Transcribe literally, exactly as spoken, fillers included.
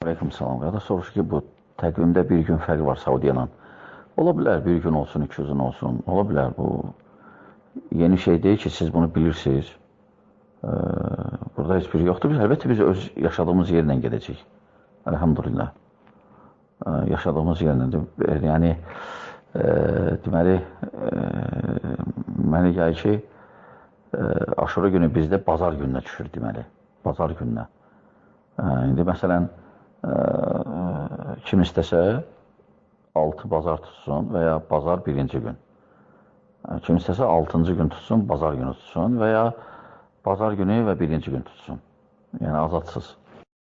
Aleyküm salam. Ya da soruş ki bu təqvimdə bir gün fərqi var Saudiya ilə. Ola bilər bir gün olsun, iki gün olsun. Ola bilər bu yeni şey deyil ki, siz bunu bilirsiniz. Ee, burada heç biri yoxdur. Biz, əlbəttə biz öz yaşadığımız yerlə gedəcəyik. Elhamdülillah. Ee, yaşadığımız yerlə. Yəni, e, deməli, e, mənə gəlir ki, e, Aşura günü bizdə bazar gününə düşür deməli. Bazar gününə. E, indi məsələn, e, kim istəsə altı bazar tutsun və ya bazar birinci gün. Kim istəsə altıncı gün tutsun, bazar günü tutsun və ya bazar günü və birinci gün tutsun. Yəni azadsız.